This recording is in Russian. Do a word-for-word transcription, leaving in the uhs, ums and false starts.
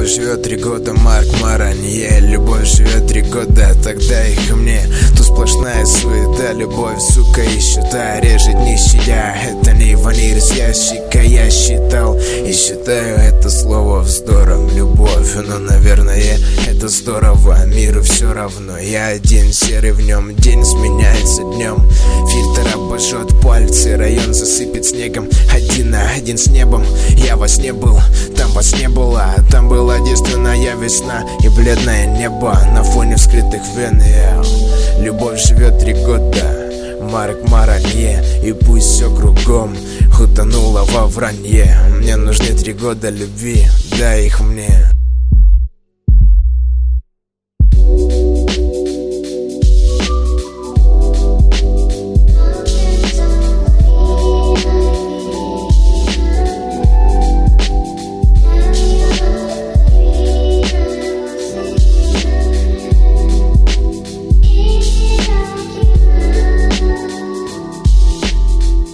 Любовь живет три года, Марк Маранье. Любовь живет три года, тогда их мне. Тут сплошная суета, любовь, сука, и счета режет не щадя. Это не ваниль с ящика, я считал и считаю это слово вздором. Любовь, но, наверное, это здорово. Миру все равно, я один серый в нем. День сменяется днем, фильтр обожжет пальцы, район засыпет снегом. Один на один с небом, я во сне был, там вас не было. Там была действенная весна и бледное небо на фоне вскрытых вен. Любовь живет три года, Марк Маранье. И пусть все кругом утонуло во вранье. Мне нужны три года любви, дай их мне.